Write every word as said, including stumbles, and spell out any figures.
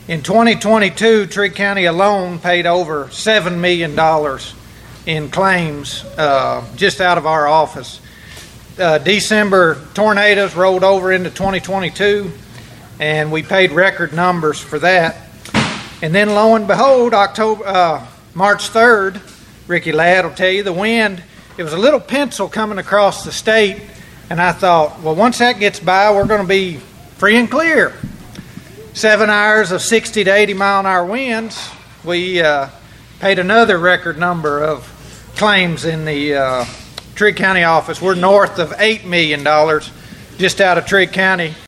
In twenty twenty-two, Trigg County alone paid over seven million dollars in claims uh, just out of our office. Uh, December tornadoes rolled over into twenty twenty-two, and we paid record numbers for that. And then lo and behold, October, uh, March third, Ricky Ladd will tell you, the wind, it was a little pencil coming across the state, and I thought, well, once that gets by, we're going to be free and clear. Seven hours of sixty to eighty mile an hour winds. We uh, paid another record number of claims in the uh, Trigg County office. We're north of eight million dollars just out of Trigg County.